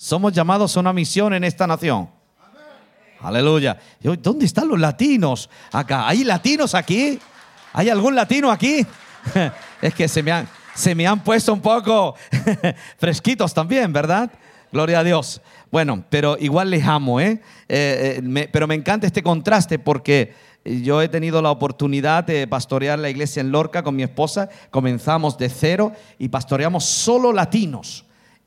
Somos llamados a una misión en esta nación. Aleluya. ¿Dónde están los latinos? Acá. ¿Hay latinos aquí? ¿Hay algún latino aquí? Es que se me han puesto un poco fresquitos también, ¿verdad? Gloria a Dios. Bueno, pero igual les amo, pero me encanta este contraste porque yo he tenido la oportunidad de pastorear la iglesia en Lorca con mi esposa. Comenzamos de cero y pastoreamos solo latinos.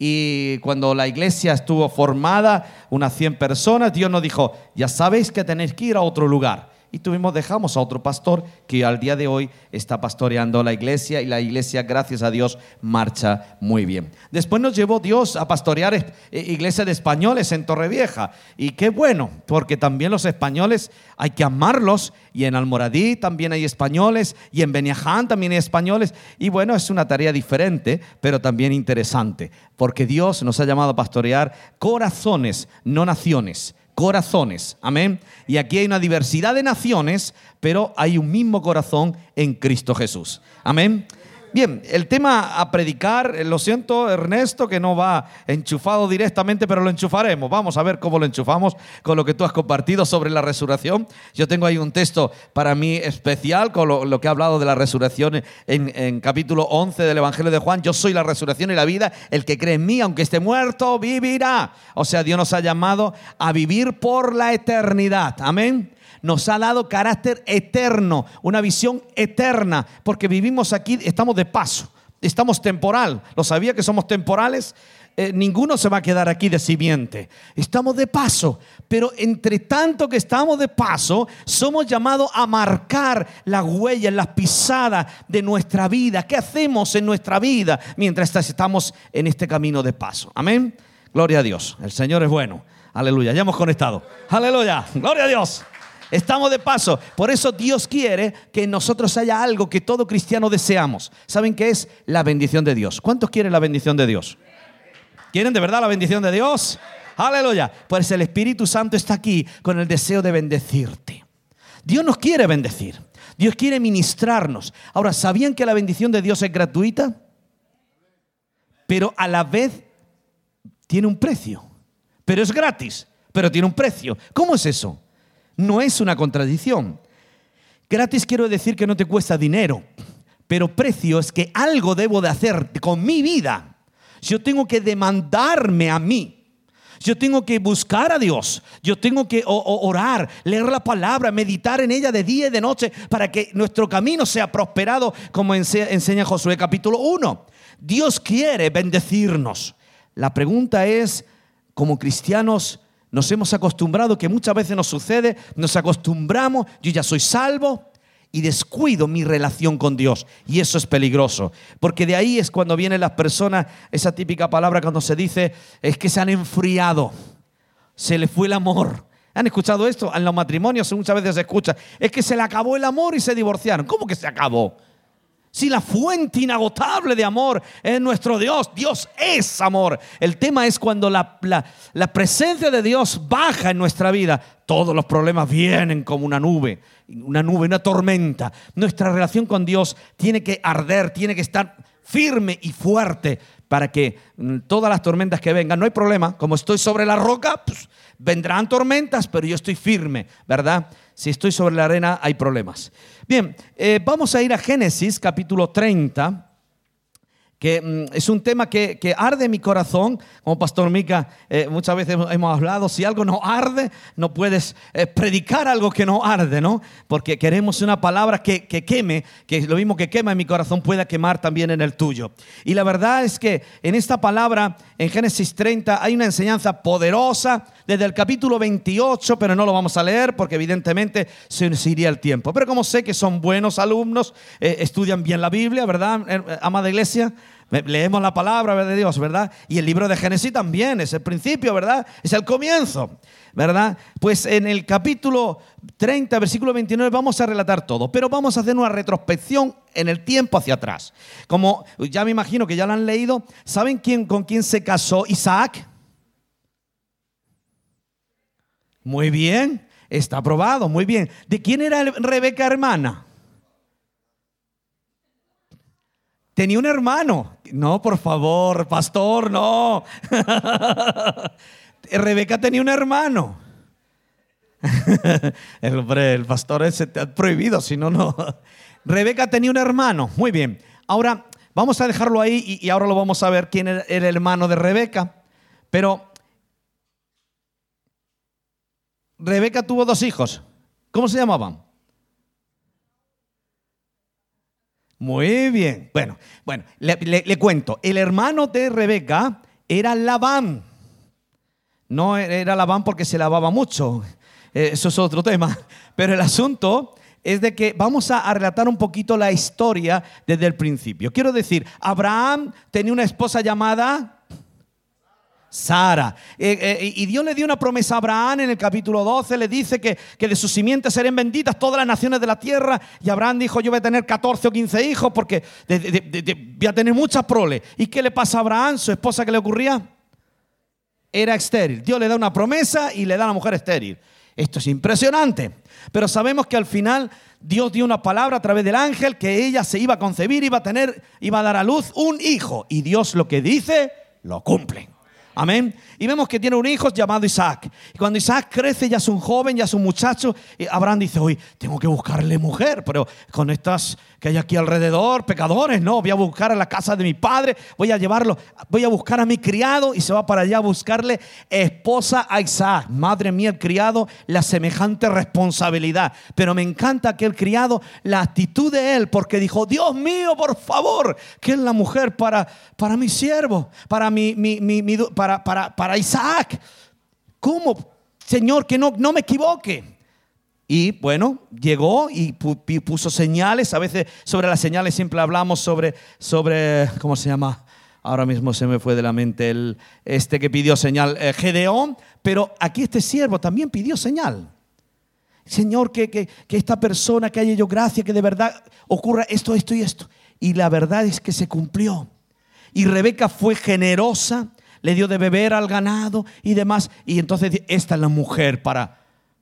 Y cuando la iglesia estuvo formada, unas 100 personas, Dios nos dijo, ya sabéis que tenéis que ir a otro lugar. Y dejamos a otro pastor que al día de hoy está pastoreando la iglesia, y la iglesia, gracias a Dios, marcha muy bien. Después nos llevó Dios a pastorear iglesia de españoles en Torrevieja. Y qué bueno, porque también los españoles hay que amarlos. Y en Almoradí también hay españoles, y en Beniaján también hay españoles. Y bueno, es una tarea diferente, pero también interesante, porque Dios nos ha llamado a pastorear corazones, no naciones. Corazones, amén. Y aquí hay una diversidad de naciones, pero hay un mismo corazón en Cristo Jesús, amén. Bien, el tema a predicar, lo siento Ernesto que no va enchufado directamente, pero lo enchufaremos. Vamos a ver cómo lo enchufamos con lo que tú has compartido sobre la resurrección. Yo tengo ahí un texto para mí especial con lo que ha hablado de la resurrección en capítulo 11 del Evangelio de Juan. Yo soy la resurrección y la vida, el que cree en mí, aunque esté muerto, vivirá. O sea, Dios nos ha llamado a vivir por la eternidad, amén. Nos ha dado carácter eterno, una visión eterna, porque vivimos aquí, estamos de paso, estamos temporal. ¿Lo sabía que somos temporales? Ninguno se va a quedar aquí de simiente. Estamos de paso, pero entre tanto que estamos de paso, somos llamados a marcar las huellas, las pisadas de nuestra vida. ¿Qué hacemos en nuestra vida mientras estamos en este camino de paso? Amén. Gloria a Dios. El Señor es bueno. Aleluya. Ya hemos conectado. Aleluya. Gloria a Dios. Estamos de paso. Por eso Dios quiere que en nosotros haya algo que todo cristiano deseamos. ¿Saben qué es? La bendición de Dios. ¿Cuántos quieren la bendición de Dios? ¿Quieren de verdad la bendición de Dios? Aleluya. Pues el Espíritu Santo está aquí con el deseo de bendecirte. Dios nos quiere bendecir. Dios quiere ministrarnos. Ahora, ¿sabían que la bendición de Dios es gratuita? Pero a la vez tiene un precio. Pero es gratis, pero tiene un precio. ¿Cómo es eso? No es una contradicción. Gratis quiero decir que no te cuesta dinero, pero precio es que algo debo de hacer con mi vida. Yo tengo que demandarme a mí. Yo tengo que buscar a Dios. Yo tengo que orar, leer la palabra, meditar en ella de día y de noche para que nuestro camino sea prosperado, como enseña Josué capítulo 1. Dios quiere bendecirnos. La pregunta es, como cristianos, nos hemos acostumbrado, que muchas veces nos sucede, nos acostumbramos, yo ya soy salvo y descuido mi relación con Dios. Y eso es peligroso, porque de ahí es cuando vienen las personas, esa típica palabra cuando se dice, es que se han enfriado, se les fue el amor. ¿Han escuchado esto? En los matrimonios muchas veces se escucha, es que se le acabó el amor y se divorciaron. ¿Cómo que se acabó? Si la fuente inagotable de amor es nuestro Dios. Dios es amor. El tema es cuando la presencia de Dios baja en nuestra vida. Todos los problemas vienen como una nube, una tormenta. Nuestra relación con Dios tiene que arder, tiene que estar firme y fuerte para que todas las tormentas que vengan, no hay problema. Como estoy sobre la roca, pues, vendrán tormentas, pero yo estoy firme, ¿verdad? Si estoy sobre la arena, hay problemas. Bien, vamos a ir a Génesis capítulo 30, que es un tema que arde mi corazón. Como Pastor Mica muchas veces hemos hablado, si algo no arde, no puedes predicar algo que no arde, ¿no? Porque queremos una palabra que queme, que lo mismo que quema en mi corazón pueda quemar también en el tuyo. Y la verdad es que en esta palabra, en Génesis 30, hay una enseñanza poderosa desde el capítulo 28, pero no lo vamos a leer porque evidentemente se nos iría el tiempo. Pero como sé que son buenos alumnos, estudian bien la Biblia, ¿verdad, amada iglesia? Leemos la palabra de Dios, ¿verdad? Y el libro de Génesis también es el principio, ¿verdad? Es el comienzo, ¿verdad? Pues en el capítulo 30, versículo 29 vamos a relatar todo, pero vamos a hacer una retrospección en el tiempo hacia atrás. Como ya me imagino que ya lo han leído, ¿saben con quién se casó Isaac? Muy bien, está aprobado, muy bien. ¿De quién era Rebeca hermana? tenía un hermano. No, por favor, pastor, no. Rebeca tenía un hermano. El pastor ese te ha prohibido, si no, no. Rebeca tenía un hermano. Muy bien. Ahora vamos a dejarlo ahí y ahora lo vamos a ver quién era el hermano de Rebeca. Pero Rebeca tuvo 2 hijos. ¿Cómo se llamaban? Muy bien. Bueno, le cuento. El hermano de Rebeca era Labán. No era Labán porque se lavaba mucho. Eso es otro tema. Pero el asunto es de que vamos a relatar un poquito la historia desde el principio. Quiero decir, Abraham tenía una esposa llamada Sara. Y Dios le dio una promesa a Abraham en el capítulo 12. Le dice que de sus simientes serán benditas todas las naciones de la tierra. Y Abraham dijo: yo voy a tener 14 o 15 hijos porque voy a tener muchas proles. ¿Y qué le pasa a Abraham? ¿Su esposa qué le ocurría? Era estéril. Dios le da una promesa y le da a la mujer estéril. Esto es impresionante. Pero sabemos que al final Dios dio una palabra a través del ángel que ella se iba a concebir, iba a dar a luz un hijo. Y Dios lo que dice, lo cumple. Amén. Y vemos que tiene un hijo llamado Isaac. Y cuando Isaac crece, ya es un joven, ya es un muchacho, Abraham dice: hoy tengo que buscarle mujer, pero con estas que hay aquí alrededor, pecadores, no, voy a buscar a la casa de mi padre, voy a buscar a mi criado, y se va para allá a buscarle esposa a Isaac. Madre mía, el criado, la semejante responsabilidad. Pero me encanta aquel criado, la actitud de él, porque dijo: Dios mío, por favor, que es la mujer para mi siervo, para para Isaac. ¿Cómo, Señor, que no me equivoque? Y bueno, llegó y puso señales. A veces sobre las señales siempre hablamos sobre ¿cómo se llama? Ahora mismo se me fue de la mente que pidió señal, Gedeón. Pero aquí este siervo también pidió señal. Señor, que esta persona, que haya yo gracia, que de verdad ocurra esto y esto. Y la verdad es que se cumplió. Y Rebeca fue generosa, le dio de beber al ganado y demás. Y entonces esta es la mujer para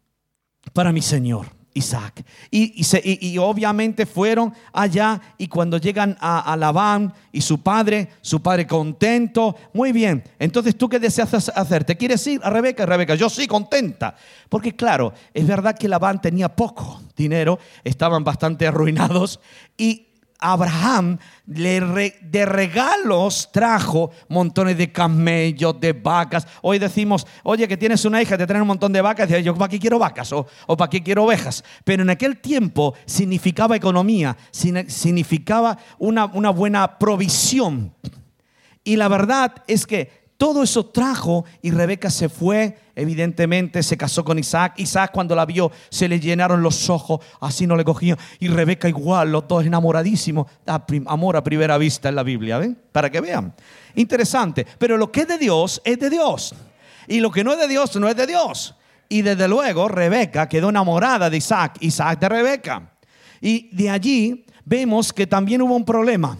mi señor Isaac. Y obviamente fueron allá, y cuando llegan a Labán y su padre contento. Muy bien, entonces ¿tú qué deseas hacer? ¿Te quieres ir a Rebeca? Rebeca: yo sí, contenta. Porque claro, es verdad que Labán tenía poco dinero, estaban bastante arruinados, y Abraham de regalos trajo montones de camellos, de vacas. Hoy decimos: oye, que tienes una hija, te traen un montón de vacas. Y yo: ¿para qué quiero vacas? O ¿para qué quiero ovejas? Pero en aquel tiempo significaba economía, significaba una buena provisión. Y la verdad es que todo eso trajo, y Rebeca se fue, evidentemente se casó con Isaac. Isaac, cuando la vio, se le llenaron los ojos, así no le cogían. Y Rebeca igual, los dos enamoradísimos. Amor a primera vista en la Biblia, ¿ven? Para que vean. Interesante. Pero lo que es de Dios, es de Dios. Y lo que no es de Dios, no es de Dios. Y desde luego Rebeca quedó enamorada de Isaac, Isaac de Rebeca. Y de allí vemos que también hubo un problema.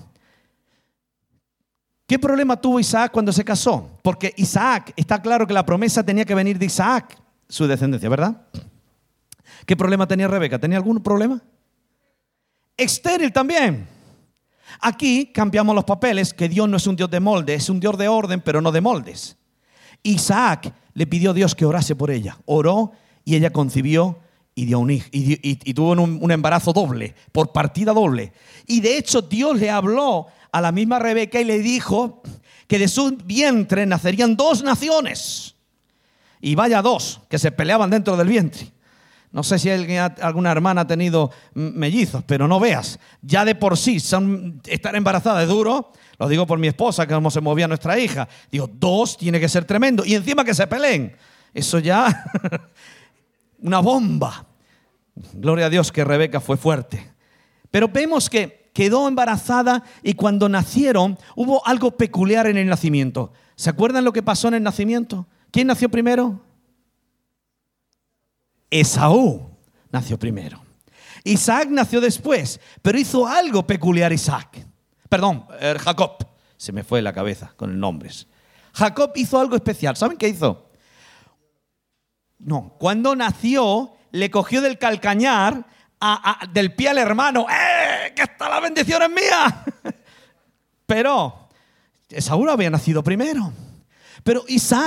¿Qué problema tuvo Isaac cuando se casó? Porque Isaac, está claro que la promesa tenía que venir de Isaac, su descendencia, ¿verdad? ¿Qué problema tenía Rebeca? ¿Tenía algún problema? Estéril también. Aquí cambiamos los papeles, que Dios no es un Dios de molde, es un Dios de orden, pero no de moldes. Isaac le pidió a Dios que orase por ella. Oró y ella concibió y dio un hijo, y tuvo un embarazo doble, por partida doble. Y de hecho Dios le habló a la misma Rebeca y le dijo que de su vientre nacerían 2 naciones. Y vaya 2 que se peleaban dentro del vientre. No sé si alguna hermana ha tenido mellizos, pero no veas. Ya de por sí estar embarazada es duro. Lo digo por mi esposa, que cómo se movía nuestra hija. Digo, 2 tiene que ser tremendo. Y encima que se peleen. Eso ya, una bomba. Gloria a Dios que Rebeca fue fuerte. Pero vemos que quedó embarazada, y cuando nacieron hubo algo peculiar en el nacimiento. ¿Se acuerdan lo que pasó en el nacimiento? ¿Quién nació primero? Esaú nació primero. Isaac nació después, pero hizo algo peculiar Jacob. Se me fue la cabeza con el nombres. Jacob hizo algo especial. ¿Saben qué hizo? No, cuando nació le cogió del calcañar del pie al hermano. ¡Que esta la bendición es mía! Pero Esaú había nacido primero. Pero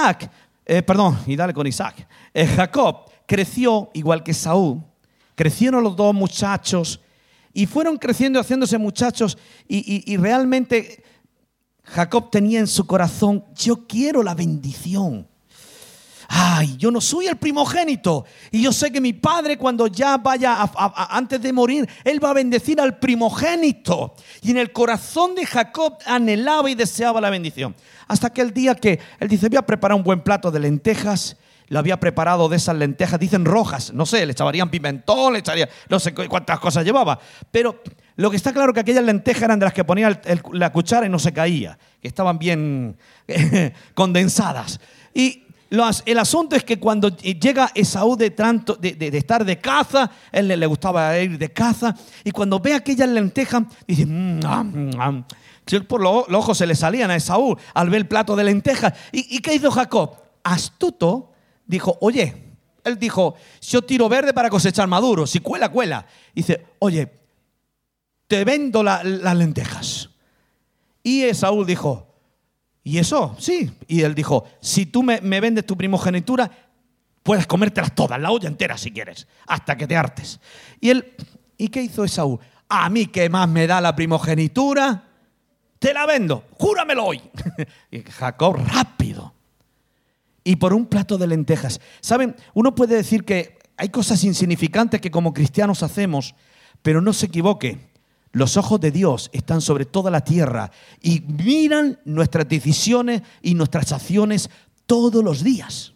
Jacob creció igual que Esaú. Crecieron los dos muchachos y fueron creciendo, haciéndose muchachos. Y realmente Jacob tenía en su corazón: yo quiero la bendición. Ay, yo no soy el primogénito. Y yo sé que mi padre, cuando ya vaya antes de morir, él va a bendecir al primogénito. Y en el corazón de Jacob anhelaba y deseaba la bendición. Hasta que el día que él dice: voy a preparar un buen plato de lentejas. Lo había preparado de esas lentejas, dicen rojas. No sé, le echarían pimentón, le echarían no sé cuántas cosas llevaba. Pero lo que está claro es que aquellas lentejas eran de las que ponía la cuchara y no se caía. Que estaban bien condensadas. Y el asunto es que cuando llega Esaú de estar de caza, él le gustaba ir de caza, y cuando ve aquellas lentejas, dice: por los ojos se le salían a Esaú al ver el plato de lentejas. ¿Y qué hizo Jacob? Astuto, dijo: él dijo: yo tiro verde para cosechar maduro, si cuela, cuela. Dice: oye, te vendo las lentejas. Y Esaú dijo: ¿y eso? Sí. Y él dijo: si tú me vendes tu primogenitura, puedes comértelas todas, la olla entera si quieres, hasta que te hartes. ¿Y qué hizo Esaú? A mí, ¿qué más me da la primogenitura? Te la vendo, júramelo hoy. Y Jacob rápido. Y por un plato de lentejas. ¿Saben? Uno puede decir que hay cosas insignificantes que como cristianos hacemos, pero no se equivoque. Los ojos de Dios están sobre toda la tierra y miran nuestras decisiones y nuestras acciones todos los días.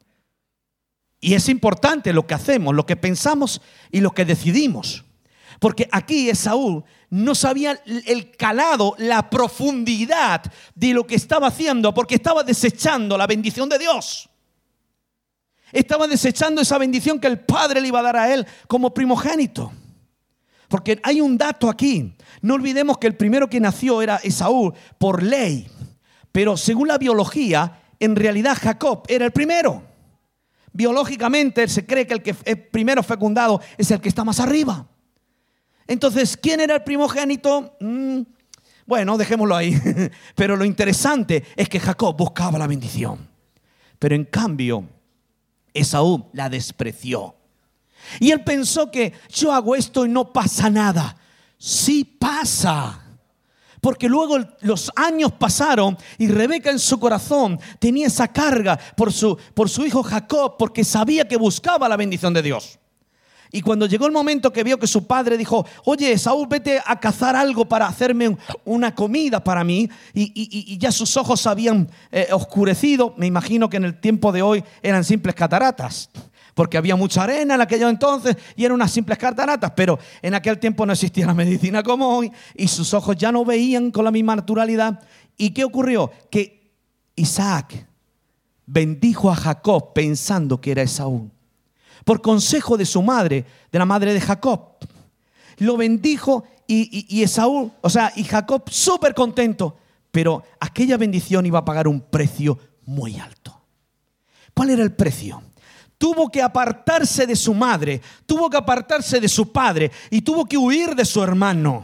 Y es importante lo que hacemos, lo que pensamos y lo que decidimos. Porque aquí Esaú no sabía el calado, la profundidad de lo que estaba haciendo, porque estaba desechando la bendición de Dios. Estaba desechando esa bendición que el Padre le iba a dar a él como primogénito. Porque hay un dato aquí. No olvidemos que el primero que nació era Esaú por ley. Pero según la biología, en realidad Jacob era el primero. Biológicamente se cree que el que es primero fecundado es el que está más arriba. Entonces, ¿quién era el primogénito? Bueno, dejémoslo ahí. Pero lo interesante es que Jacob buscaba la bendición. Pero en cambio, Esaú la despreció. Y él pensó que yo hago esto y no pasa nada. Sí pasa. Porque luego los años pasaron y Rebeca en su corazón tenía esa carga por su hijo Jacob, porque sabía que buscaba la bendición de Dios. Y cuando llegó el momento que vio que su padre dijo: oye, Esaú, vete a cazar algo para hacerme una comida para mí, y ya sus ojos se habían oscurecido. Me imagino que en el tiempo de hoy eran simples cataratas, porque había mucha arena en aquel entonces y eran unas simples cataratas. Pero en aquel tiempo no existía la medicina como hoy y sus ojos ya no veían con la misma naturalidad. ¿Y qué ocurrió? Que Isaac bendijo a Jacob pensando que era Esaú. Por consejo de su madre, de la madre de Jacob. Lo bendijo y Esaú, y Jacob súper contento. Pero aquella bendición iba a pagar un precio muy alto. ¿Cuál era el precio? Tuvo que apartarse de su madre, tuvo que apartarse de su padre y tuvo que huir de su hermano.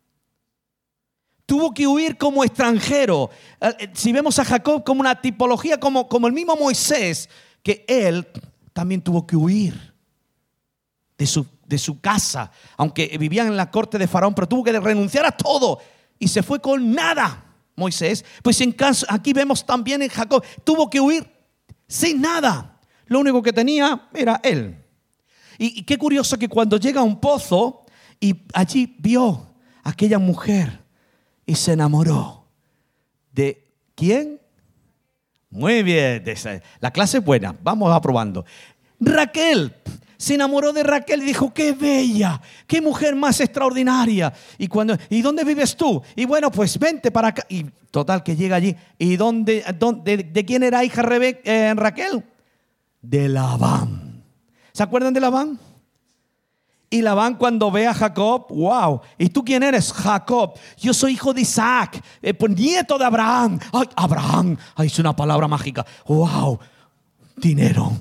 Tuvo que huir como extranjero. Si vemos a Jacob como una tipología, como el mismo Moisés, que él también tuvo que huir de su casa, aunque vivían en la corte de Faraón, pero tuvo que renunciar a todo y se fue con nada. Moisés, pues aquí vemos también en Jacob, tuvo que huir sin nada. Lo único que tenía era él. Y qué curioso que cuando llega a un pozo y allí vio a aquella mujer y se enamoró. ¿De quién? Muy bien, la clase es buena, vamos aprobando. Raquel, se enamoró de Raquel y dijo: qué bella, qué mujer más extraordinaria. ¿Y dónde vives tú? Y bueno, pues vente para acá. Y total que llega allí. ¿Y de quién era hija Raquel? De Labán. ¿Se acuerdan de Labán? Y Labán, cuando ve a Jacob, wow, ¿y tú quién eres? Jacob. Yo soy hijo de Isaac, nieto de Abraham. Ay, Abraham, ay, es una palabra mágica. Wow, dinero.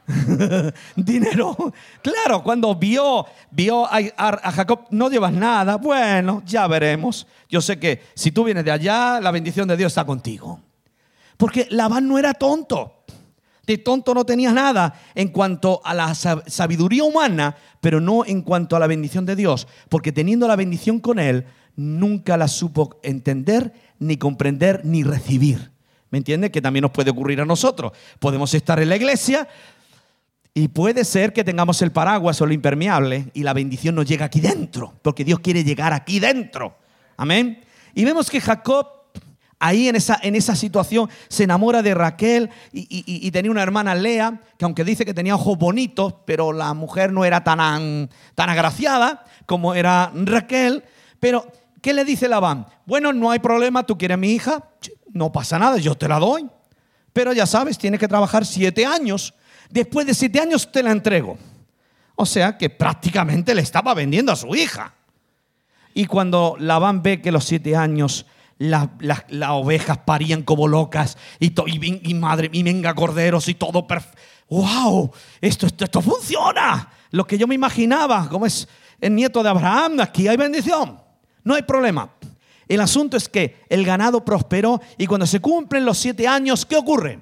Dinero. Claro, cuando vio a Jacob, no llevas nada. Bueno, ya veremos. Yo sé que si tú vienes de allá, la bendición de Dios está contigo. Porque Labán no era tonto. De tonto no tenía nada en cuanto a la sabiduría humana, pero no en cuanto a la bendición de Dios. Porque teniendo la bendición con él, nunca la supo entender, ni comprender, ni recibir. ¿Me entiendes? Que también nos puede ocurrir a nosotros. Podemos estar en la iglesia y puede ser que tengamos el paraguas o lo impermeable y la bendición nos llega aquí dentro, porque Dios quiere llegar aquí dentro. Amén. Y vemos que Jacob, ahí en esa situación, se enamora de Raquel y tenía una hermana Lea, que aunque dice que tenía ojos bonitos, pero la mujer no era tan agraciada como era Raquel. Pero, ¿qué le dice Labán? Bueno, no hay problema, tú quieres a mi hija, no pasa nada, yo te la doy. Pero ya sabes, tienes que trabajar 7 años. Después de 7 años te la entrego. O sea que prácticamente le estaba vendiendo a su hija. Y cuando Labán ve que los 7 años las ovejas parían como locas y venga corderos y todo perfecto. ¡Wow! Esto funciona. Lo que yo me imaginaba, como es el nieto de Abraham, aquí hay bendición. No hay problema. El asunto es que el ganado prosperó y cuando se cumplen los 7 años, ¿qué ocurre?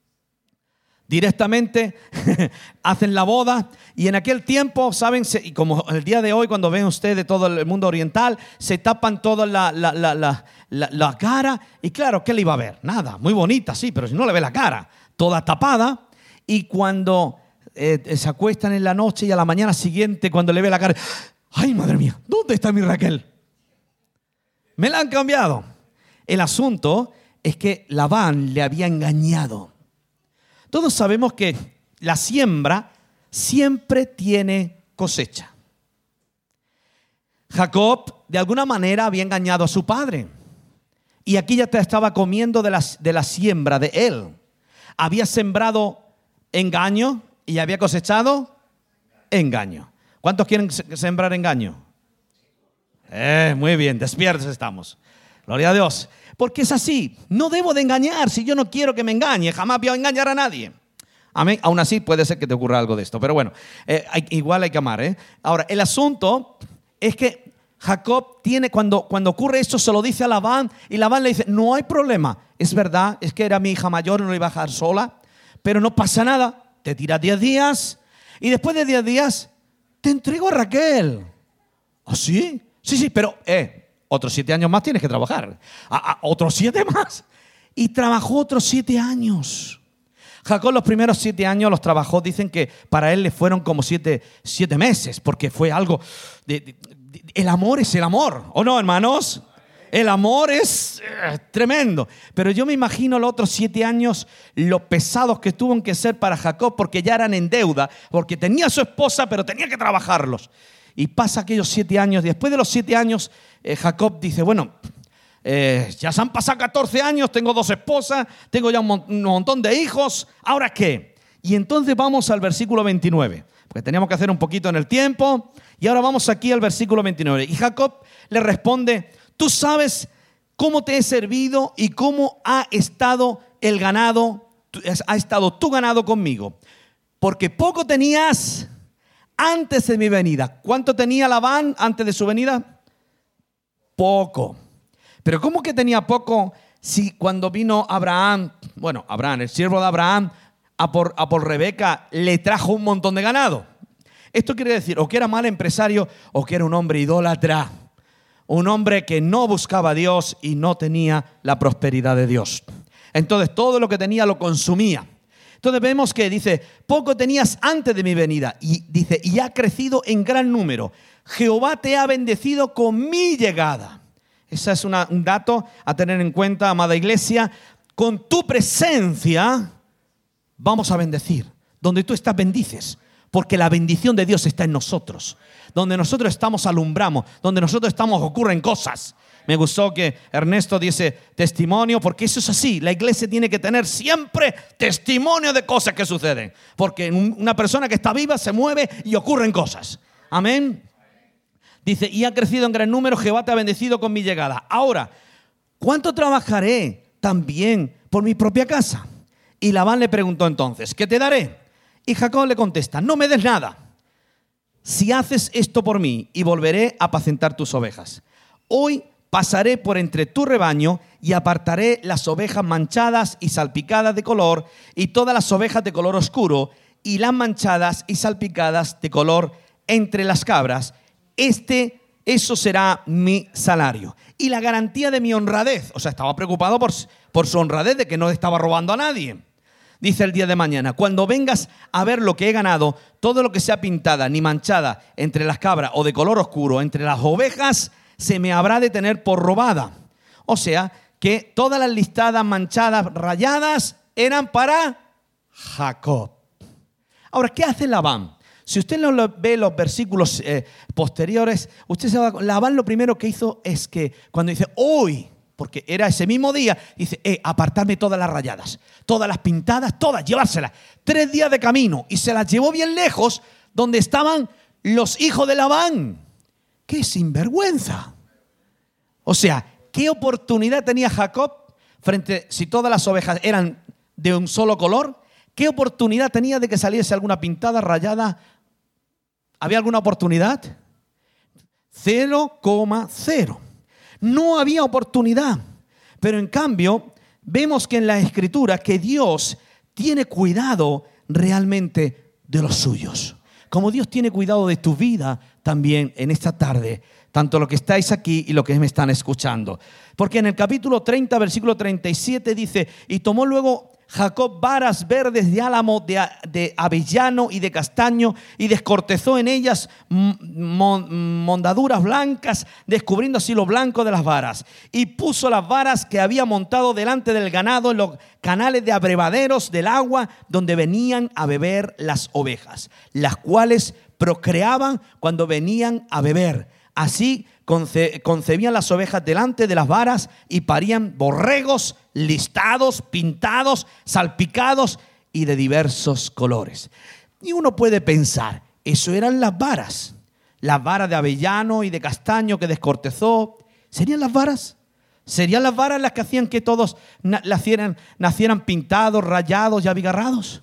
Directamente hacen la boda y en aquel tiempo, ¿saben? Y como el día de hoy, cuando ven ustedes de todo el mundo oriental, se tapan toda la cara y claro, ¿qué le iba a ver? Nada, muy bonita, sí, pero si no le ve la cara, toda tapada. Y cuando se acuestan en la noche y a la mañana siguiente, cuando le ve la cara, ¡ay, madre mía! ¿Dónde está mi Raquel? Me la han cambiado. El asunto es que Labán le había engañado. Todos sabemos que la siembra siempre tiene cosecha. Jacob de alguna manera había engañado a su padre. Y aquí ya te estaba comiendo de la siembra de él. Había sembrado engaño y había cosechado engaño. ¿Cuántos quieren sembrar engaño? Muy bien, despiertos estamos. Gloria a Dios. Porque es así, no debo de engañar si yo no quiero que me engañe, jamás voy a engañar a nadie. Amén. Aún así puede ser que te ocurra algo de esto, pero bueno, igual hay que amar. Ahora, el asunto es que Jacob tiene, cuando ocurre esto, se lo dice a Labán y Labán le dice, no hay problema, es verdad, es que era mi hija mayor, no la iba a dejar sola, pero no pasa nada, te tiras 10 días y después de 10 días te entrego a Raquel. ¿Ah, sí? Sí, pero otros 7 años más tienes que trabajar. Otros 7 más. Y trabajó otros 7 años. Jacob los primeros 7 años los trabajó. Dicen que para él le fueron como 7 meses. Porque fue algo... el amor es el amor. ¿O no, hermanos? El amor es tremendo. Pero yo me imagino los otros 7 años, lo pesados que tuvieron que ser para Jacob. Porque ya eran en deuda. Porque tenía a su esposa, pero tenía que trabajarlos. Y pasa aquellos 7 años. Después de los 7 años... Jacob dice, bueno, ya se han pasado 14 años, tengo 2 esposas, tengo ya un montón de hijos, ¿ahora qué? Y entonces vamos al versículo 29, porque teníamos que hacer un poquito en el tiempo, y ahora vamos aquí al versículo 29. Y Jacob le responde, tú sabes cómo te he servido y cómo ha estado el ganado, ha estado tu ganado conmigo, porque poco tenías antes de mi venida. ¿Cuánto tenía Labán antes de su venida? Poco. Pero ¿cómo que tenía poco si cuando vino Abraham, el siervo de Abraham, a por Rebeca, le trajo un montón de ganado? Esto quiere decir o que era mal empresario o que era un hombre idólatra. Un hombre que no buscaba a Dios y no tenía la prosperidad de Dios. Entonces todo lo que tenía lo consumía. Entonces vemos que dice, poco tenías antes de mi venida. Y dice, y ha crecido en gran número. Jehová te ha bendecido con mi llegada. Ese es un dato a tener en cuenta, amada iglesia. Con tu presencia vamos a bendecir. Donde tú estás, bendices. Porque la bendición de Dios está en nosotros. Donde nosotros estamos, alumbramos. Donde nosotros estamos, ocurren cosas. Me gustó que Ernesto dice testimonio, porque eso es así. La iglesia tiene que tener siempre testimonio de cosas que suceden. Porque una persona que está viva se mueve y ocurren cosas. Amén. Dice, y ha crecido en gran número, Jehová te ha bendecido con mi llegada. Ahora, ¿cuánto trabajaré también por mi propia casa? Y Labán le preguntó entonces, ¿qué te daré? Y Jacob le contesta, no me des nada. Si haces esto por mí, y volveré a apacentar tus ovejas. Hoy pasaré por entre tu rebaño y apartaré las ovejas manchadas y salpicadas de color y todas las ovejas de color oscuro y las manchadas y salpicadas de color entre las cabras. Eso será mi salario y la garantía de mi honradez. O sea, estaba preocupado por su honradez, de que no estaba robando a nadie. Dice el día de mañana, cuando vengas a ver lo que he ganado, todo lo que sea pintada ni manchada entre las cabras o de color oscuro entre las ovejas, se me habrá de tener por robada. O sea, que todas las listadas manchadas, rayadas, eran para Jacob. Ahora, ¿qué hace Labán? Si usted ve los versículos posteriores, usted se va. Labán lo primero que hizo es que cuando dice hoy, porque era ese mismo día, dice, apartarme todas las rayadas, todas las pintadas, todas, llevárselas. 3 días de camino y se las llevó bien lejos, donde estaban los hijos de Labán. ¡Qué sinvergüenza! O sea, ¿qué oportunidad tenía Jacob frente, si todas las ovejas eran de un solo color? ¿Qué oportunidad tenía de que saliese alguna pintada, rayada? ¿Había alguna oportunidad? 0,0. No había oportunidad. Pero en cambio, vemos que en la Escritura que Dios tiene cuidado realmente de los suyos. Como Dios tiene cuidado de tu vida también en esta tarde, tanto los que estáis aquí y los que me están escuchando. Porque en el capítulo 30, versículo 37 dice, y tomó luego Jacob varas verdes de álamo, de avellano y de castaño, y descortezó en ellas mondaduras blancas, descubriendo así lo blanco de las varas. Y puso las varas que había montado delante del ganado en los canales de abrevaderos del agua, donde venían a beber las ovejas, las cuales procreaban cuando venían a beber. Así concebían las ovejas delante de las varas y parían borregos listados, pintados, salpicados y de diversos colores. Y uno puede pensar, eso eran las varas de avellano y de castaño que descortezó. ¿Serían las varas? ¿Serían las varas las que hacían que todos nacieran pintados, rayados y abigarrados?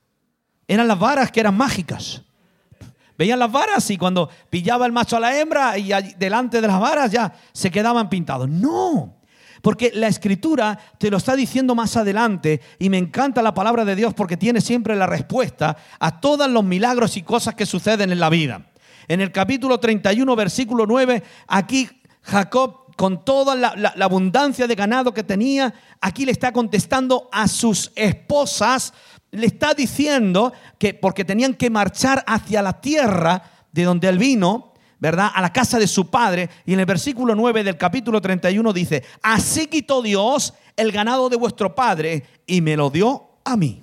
Eran las varas que eran mágicas. Veían las varas y cuando pillaba el macho a la hembra y delante de las varas ya se quedaban pintados. No, porque la Escritura te lo está diciendo más adelante y me encanta la palabra de Dios porque tiene siempre la respuesta a todos los milagros y cosas que suceden en la vida. En el capítulo 31, versículo 9, aquí Jacob, con toda la abundancia de ganado que tenía, aquí le está contestando a sus esposas. Le está diciendo que porque tenían que marchar hacia la tierra de donde él vino, ¿verdad? A la casa de su padre. Y en el versículo 9 del capítulo 31 dice, así quitó Dios el ganado de vuestro padre y me lo dio a mí.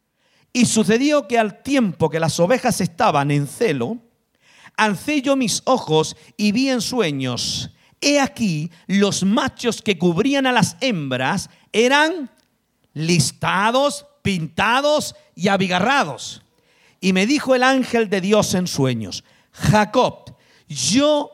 Y sucedió que al tiempo que las ovejas estaban en celo, alcé yo mis ojos y vi en sueños. He aquí, los machos que cubrían a las hembras eran listados, pintados y abigarrados. Y me dijo el ángel de Dios en sueños, Jacob, yo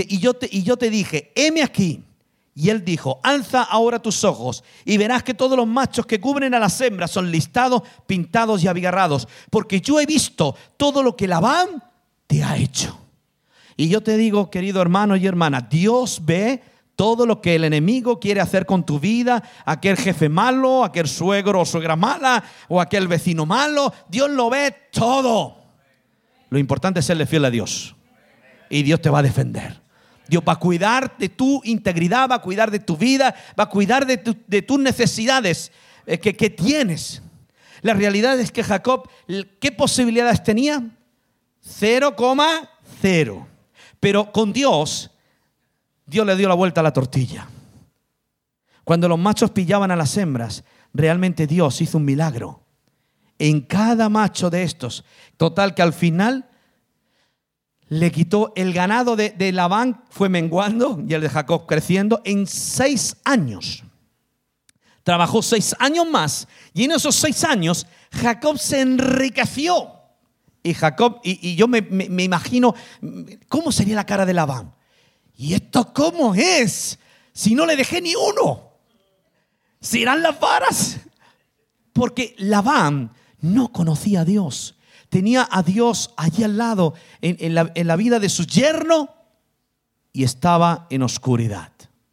te dije, heme aquí. Y él dijo, alza ahora tus ojos y verás que todos los machos que cubren a las hembras son listados, pintados y abigarrados, porque yo he visto todo lo que Labán te ha hecho. Y yo te digo, querido hermano y hermana, Dios ve todo lo que el enemigo quiere hacer con tu vida, aquel jefe malo, aquel suegro o suegra mala, o aquel vecino malo. Dios lo ve todo. Lo importante es serle fiel a Dios. Y Dios te va a defender. Dios va a cuidar de tu integridad, va a cuidar de tu vida, va a cuidar de tus necesidades que tienes. La realidad es que Jacob, ¿qué posibilidades tenía? 0,0. Pero con Dios le dio la vuelta a la tortilla. Cuando los machos pillaban a las hembras, realmente Dios hizo un milagro en cada macho de estos. Total que al final le quitó el ganado de Labán, fue menguando y el de Jacob creciendo en 6 años. Trabajó 6 años más y en esos 6 años Jacob se enriqueció. Y Jacob, y yo me imagino cómo sería la cara de Labán. ¿Y esto cómo es? Si no le dejé ni uno. ¿Serán las varas? Porque Labán no conocía a Dios. Tenía a Dios allí al lado en la vida de su yerno y estaba en oscuridad.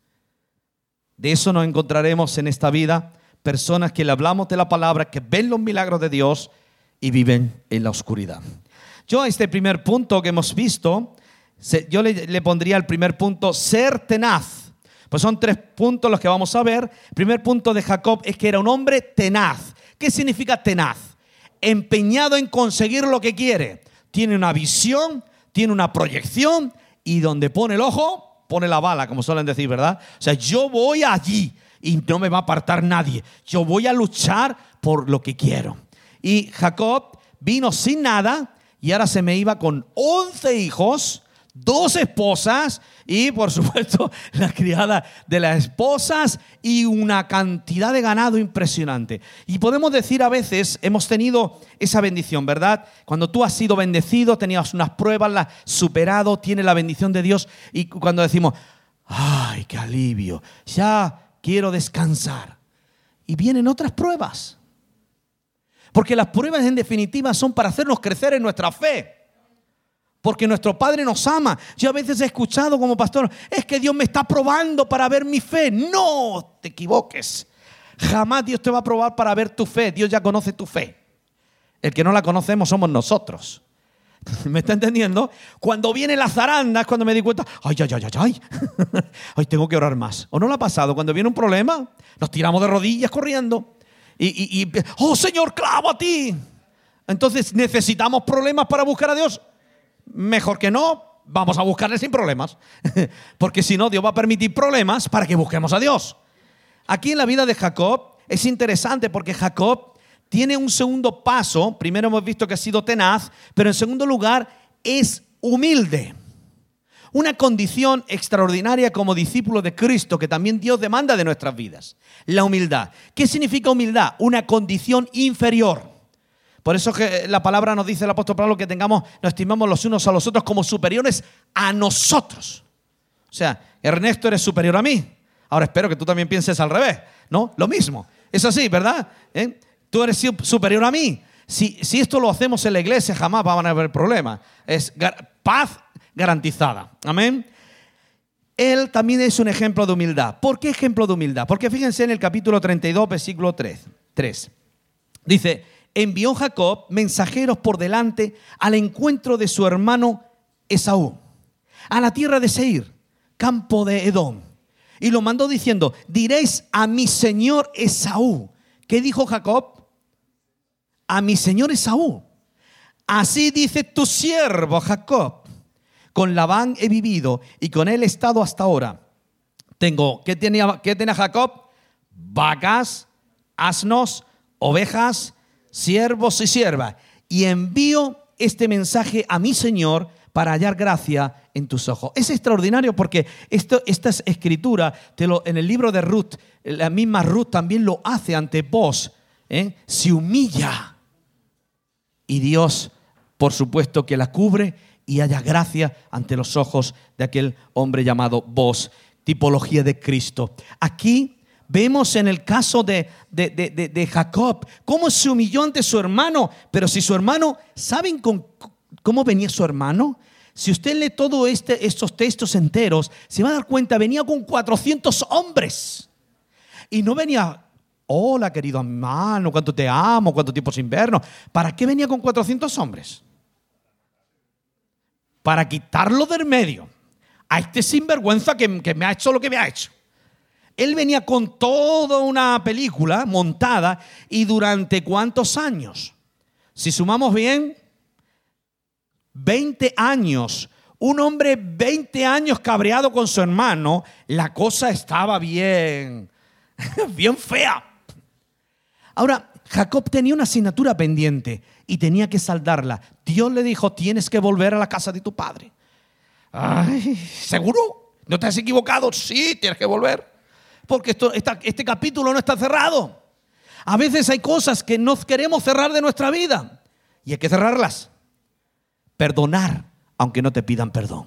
De eso nos encontraremos en esta vida. Personas que le hablamos de la palabra, que ven los milagros de Dios y viven en la oscuridad. Yo a este primer punto que hemos visto, yo le pondría el primer punto, ser tenaz. Pues son 3 puntos los que vamos a ver. El primer punto de Jacob es que era un hombre tenaz. ¿Qué significa tenaz? Empeñado en conseguir lo que quiere. Tiene una visión, tiene una proyección y donde pone el ojo, pone la bala, como suelen decir, ¿verdad? O sea, yo voy allí y no me va a apartar nadie. Yo voy a luchar por lo que quiero. Y Jacob vino sin nada y ahora se me iba con 11 hijos, 2 esposas y por supuesto la criada de las esposas y una cantidad de ganado impresionante. Y podemos decir a veces hemos tenido esa bendición, ¿verdad? Cuando tú has sido bendecido, tenías unas pruebas, las has superado, tienes la bendición de Dios y cuando decimos, ¡ay, qué alivio! Ya quiero descansar. Y vienen otras pruebas. Porque las pruebas en definitiva son para hacernos crecer en nuestra fe. Porque nuestro Padre nos ama. Yo a veces he escuchado como pastor, es que Dios me está probando para ver mi fe. No te equivoques. Jamás Dios te va a probar para ver tu fe. Dios ya conoce tu fe. El que no la conocemos somos nosotros. ¿Me está entendiendo? Cuando viene la zaranda es cuando me di cuenta, ay, ay, tengo que orar más. ¿O no lo ha pasado? Cuando viene un problema, nos tiramos de rodillas corriendo. Oh Señor, clavo a ti. Entonces necesitamos problemas para buscar a Dios. Mejor que no, vamos a buscarle sin problemas. Porque si no, Dios va a permitir problemas para que busquemos a Dios. Aquí en la vida de Jacob es interesante porque Jacob tiene un segundo paso. Primero hemos visto que ha sido tenaz, pero en segundo lugar es humilde. Una condición extraordinaria como discípulo de Cristo que también Dios demanda de nuestras vidas. La humildad. ¿Qué significa humildad? Una condición inferior. Por eso que la palabra nos dice el apóstol Pablo que nos estimamos los unos a los otros como superiores a nosotros. O sea, Ernesto, eres superior a mí. Ahora espero que tú también pienses al revés, ¿no? Lo mismo. Es así, ¿verdad? Tú eres superior a mí. Si esto lo hacemos en la iglesia, jamás van a haber problemas. Es paz garantizada. Amén. Él también es un ejemplo de humildad. ¿Por qué ejemplo de humildad? Porque fíjense en el capítulo 32, versículo 3. Dice, envió Jacob mensajeros por delante al encuentro de su hermano Esaú, a la tierra de Seir, campo de Edom. Y lo mandó diciendo, diréis a mi señor Esaú. ¿Qué dijo Jacob? A mi señor Esaú. Así dice tu siervo Jacob. Con Labán he vivido y con él he estado hasta ahora. ¿Qué tenía Jacob? Vacas, asnos, ovejas, siervos y siervas. Y envío este mensaje a mi Señor para hallar gracia en tus ojos. Es extraordinario porque esta escritura, en el libro de Ruth, la misma Ruth también lo hace ante vos. Se humilla. Y Dios, por supuesto, que la cubre y haya gracia ante los ojos de aquel hombre llamado vos, tipología de Cristo. Aquí vemos en el caso de Jacob cómo se humilló ante su hermano. Pero si su hermano, ¿saben cómo venía su hermano? Si usted lee todos estos textos enteros, se va a dar cuenta, venía con 400 hombres. Y no venía, hola querido hermano, cuánto te amo, cuánto tiempo sin vernos. ¿Para qué venía con 400 hombres? Para quitarlo del medio a este sinvergüenza que me ha hecho lo que me ha hecho. Él venía con toda una película montada. ¿Y durante cuántos años? Si sumamos bien, 20 años. Un hombre 20 años cabreado con su hermano. La cosa estaba bien fea. Ahora, Jacob tenía una asignatura pendiente y tenía que saldarla. Dios le dijo, tienes que volver a la casa de tu padre. Ay, ¿seguro? ¿No te has equivocado? Sí, tienes que volver. Porque este capítulo no está cerrado. A veces hay cosas que no queremos cerrar de nuestra vida y hay que cerrarlas. Perdonar, aunque no te pidan perdón.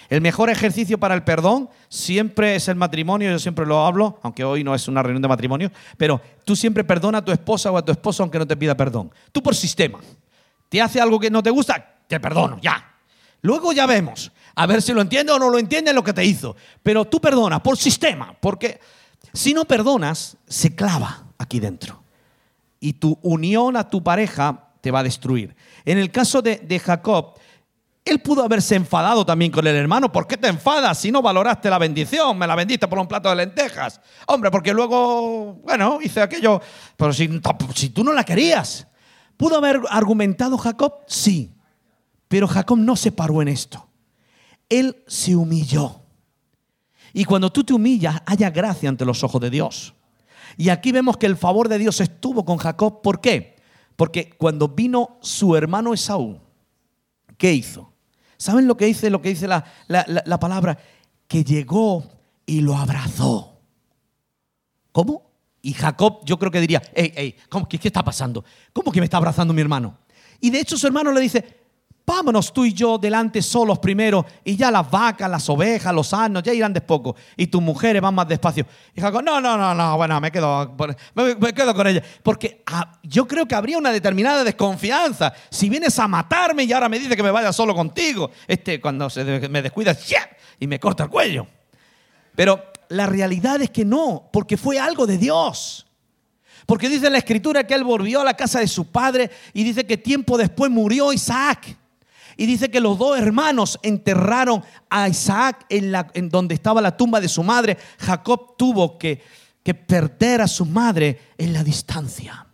El mejor ejercicio para el perdón siempre es el matrimonio. Yo siempre lo hablo, aunque hoy no es una reunión de matrimonio, pero tú siempre perdona a tu esposa o a tu esposo aunque no te pida perdón. Tú por sistema. Te hace algo que no te gusta, te perdono, ya. Luego ya vemos, a ver si lo entiende o no lo entiende lo que te hizo. Pero tú perdonas por sistema, porque si no perdonas, se clava aquí dentro. Y tu unión a tu pareja te va a destruir. En el caso de Jacob, él pudo haberse enfadado también con el hermano. ¿Por qué te enfadas si no valoraste la bendición? Me la vendiste por un plato de lentejas. Hombre, porque luego, bueno, hice aquello, pero si tú no la querías. ¿Pudo haber argumentado Jacob? Sí. Pero Jacob no se paró en esto. Él se humilló. Y cuando tú te humillas, haya gracia ante los ojos de Dios. Y aquí vemos que el favor de Dios estuvo con Jacob. ¿Por qué? Porque cuando vino su hermano Esaú, ¿qué hizo? ¿Saben lo que dice la palabra? Que llegó y lo abrazó. ¿Cómo? Y Jacob yo creo que diría, ¿cómo, qué está pasando? ¿Cómo que me está abrazando mi hermano? Y de hecho su hermano le dice, vámonos tú y yo delante solos primero y ya las vacas, las ovejas, los asnos ya irán despoco y tus mujeres van más despacio. Y Jacob, no, bueno, me quedo con ella. Porque yo creo que habría una determinada desconfianza. Si vienes a matarme y ahora me dice que me vaya solo contigo, cuando me descuida y me corta el cuello. Pero la realidad es que no, porque fue algo de Dios. Porque dice en la Escritura que él volvió a la casa de su padre y dice que tiempo después murió Isaac. Y dice que los dos hermanos enterraron a Isaac en donde estaba la tumba de su madre. Jacob tuvo que perder a su madre en la distancia.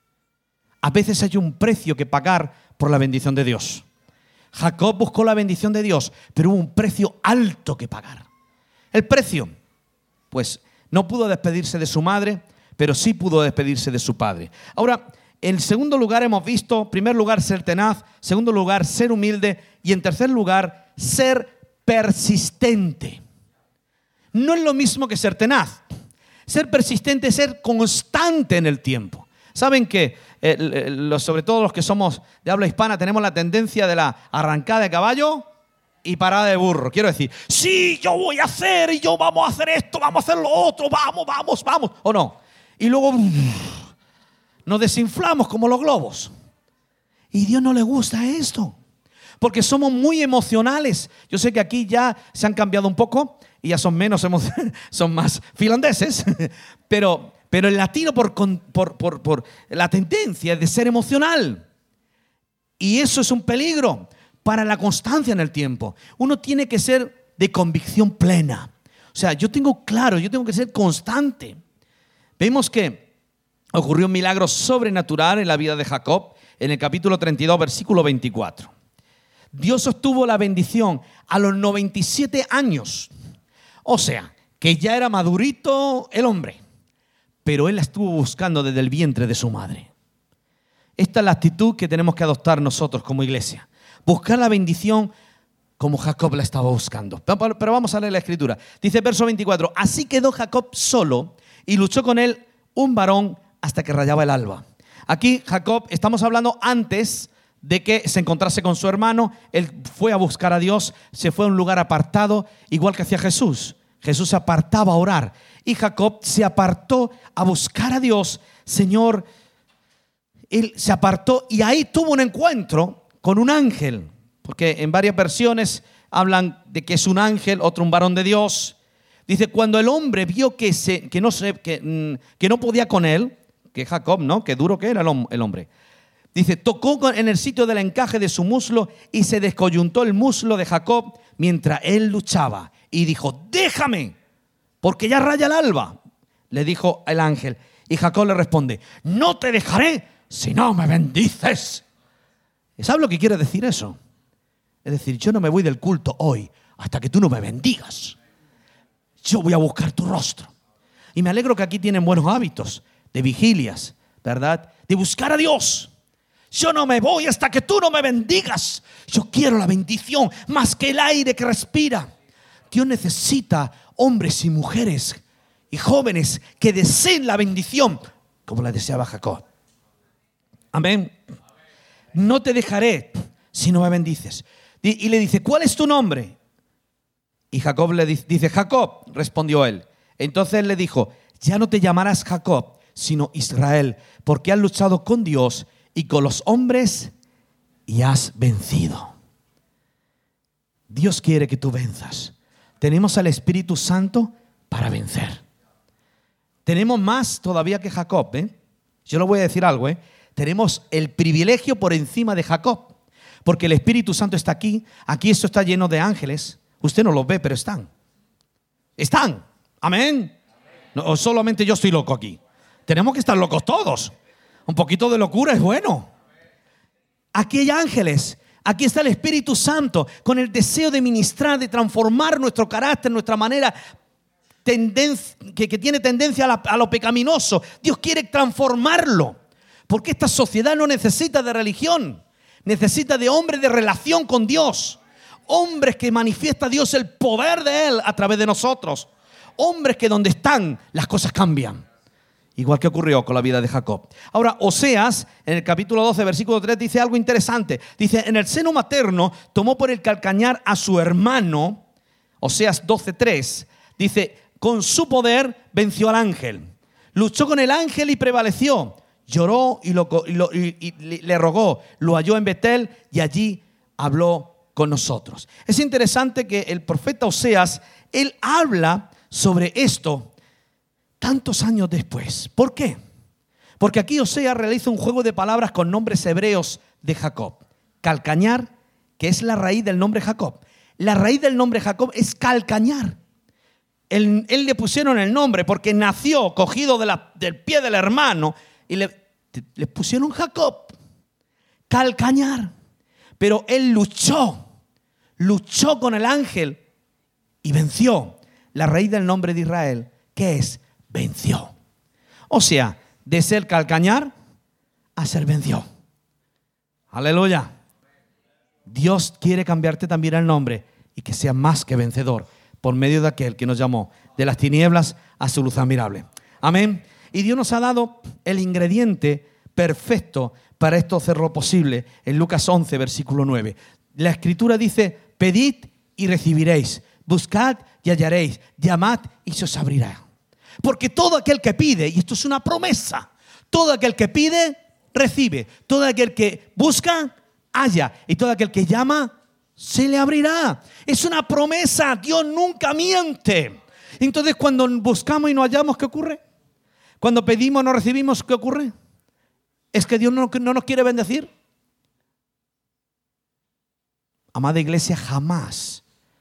A veces hay un precio que pagar por la bendición de Dios. Jacob buscó la bendición de Dios, pero hubo un precio alto que pagar. El precio, pues no pudo despedirse de su madre, pero sí pudo despedirse de su padre. Ahora, en segundo lugar hemos visto, en primer lugar, ser tenaz, segundo lugar, ser humilde y en tercer lugar, ser persistente. No es lo mismo que ser tenaz. Ser persistente es ser constante en el tiempo. Saben que, sobre todo los que somos de habla hispana, tenemos la tendencia de la arrancada de caballo y parada de burro. Quiero decir, sí, yo voy a hacer y yo vamos a hacer esto, vamos a hacer lo otro, vamos, ¿o no? Y luego nos desinflamos como los globos. Y a Dios no le gusta esto. Porque somos muy emocionales. Yo sé que aquí ya se han cambiado un poco y ya son son más finlandeses. Pero el latino por la tendencia de ser emocional. Y eso es un peligro para la constancia en el tiempo. Uno tiene que ser de convicción plena. O sea, yo tengo que ser constante. Vemos que ocurrió un milagro sobrenatural en la vida de Jacob en el capítulo 32, versículo 24. Dios sostuvo la bendición a los 97 años. O sea, que ya era madurito el hombre. Pero él la estuvo buscando desde el vientre de su madre. Esta es la actitud que tenemos que adoptar nosotros como iglesia. Buscar la bendición como Jacob la estaba buscando. Pero vamos a leer la escritura. Dice verso 24. Así quedó Jacob solo y luchó con él un varón hasta que rayaba el alba. Aquí Jacob, estamos hablando antes de que se encontrase con su hermano. Él fue a buscar a Dios, se fue a un lugar apartado, igual que hacía Jesús. Jesús se apartaba a orar y Jacob se apartó a buscar a Dios. Señor, él se apartó y ahí tuvo un encuentro con un ángel, porque en varias versiones hablan de que es un ángel, otro un varón de Dios. Dice, cuando el hombre vio que no podía con él, que Jacob, ¿no? Qué duro que era el hombre. Dice, tocó en el sitio del encaje de su muslo y se descoyuntó el muslo de Jacob mientras él luchaba. Y dijo, déjame, porque ya raya el alba. Le dijo el ángel. Y Jacob le responde, no te dejaré si no me bendices. ¿Sabes lo que quiere decir eso? Es decir, yo no me voy del culto hoy hasta que tú no me bendigas. Yo voy a buscar tu rostro. Y me alegro que aquí tienen buenos hábitos de vigilias, ¿verdad? De buscar a Dios. Yo no me voy hasta que tú no me bendigas. Yo quiero la bendición más que el aire que respira. Dios necesita hombres y mujeres y jóvenes que deseen la bendición como la deseaba Jacob. Amén. No te dejaré si no me bendices. Y le dice, ¿cuál es tu nombre? Y Jacob le dice, Jacob, respondió él. Entonces él le dijo, ya no te llamarás Jacob, sino Israel, porque has luchado con Dios y con los hombres y has vencido. Dios quiere que tú venzas. Tenemos al Espíritu Santo para vencer. Tenemos más todavía que Jacob, Yo le voy a decir algo, Tenemos el privilegio por encima de Jacob, porque el Espíritu Santo está aquí. Aquí esto está lleno de ángeles. Usted no los ve, pero están. Están. Amén. No, o solamente yo estoy loco aquí. Tenemos que estar locos todos. Un poquito de locura es bueno. Aquí hay ángeles. Aquí está el Espíritu Santo con el deseo de ministrar, de transformar nuestro carácter, nuestra manera que tiene tendencia a lo pecaminoso. Dios quiere transformarlo, porque esta sociedad no necesita de religión, necesita de hombres de relación con Dios, hombres que manifiesta a Dios el poder de Él a través de nosotros, hombres que donde están las cosas cambian, igual que ocurrió con la vida de Jacob. Ahora, Oseas, en el capítulo 12, versículo 3, dice algo interesante. Dice, en el seno materno tomó por el calcañar a su hermano. Oseas 12:3, dice, con su poder venció al ángel. Luchó con el ángel y prevaleció. Lloró y le rogó. Lo halló en Betel y allí habló con nosotros. Es interesante que el profeta Oseas, él habla sobre esto tantos años después. ¿Por qué? Porque aquí Oseas realiza un juego de palabras con nombres hebreos de Jacob. Calcañar, que es la raíz del nombre Jacob. La raíz del nombre Jacob es calcañar. Él le pusieron el nombre porque nació cogido del pie del hermano y le pusieron Jacob, calcañar. Pero él luchó con el ángel y venció. La raíz del nombre de Israel, ¿qué es? Venció. O sea, de ser calcañar a ser venció. Aleluya. Dios quiere cambiarte también el nombre y que sea más que vencedor por medio de aquel que nos llamó de las tinieblas a su luz admirable. Amén. Y Dios nos ha dado el ingrediente perfecto para esto hacerlo posible. En Lucas 11, versículo 9. La Escritura dice, pedid y recibiréis, buscad y hallaréis, llamad y se os abrirá. Porque todo aquel que pide, y esto es una promesa, todo aquel que pide, recibe. Todo aquel que busca, halla. Y todo aquel que llama, se le abrirá. Es una promesa. Dios nunca miente. Entonces, cuando buscamos y no hallamos, ¿qué ocurre? Cuando pedimos y no recibimos, ¿qué ocurre? ¿Es que Dios no nos quiere bendecir? Amada iglesia, jamás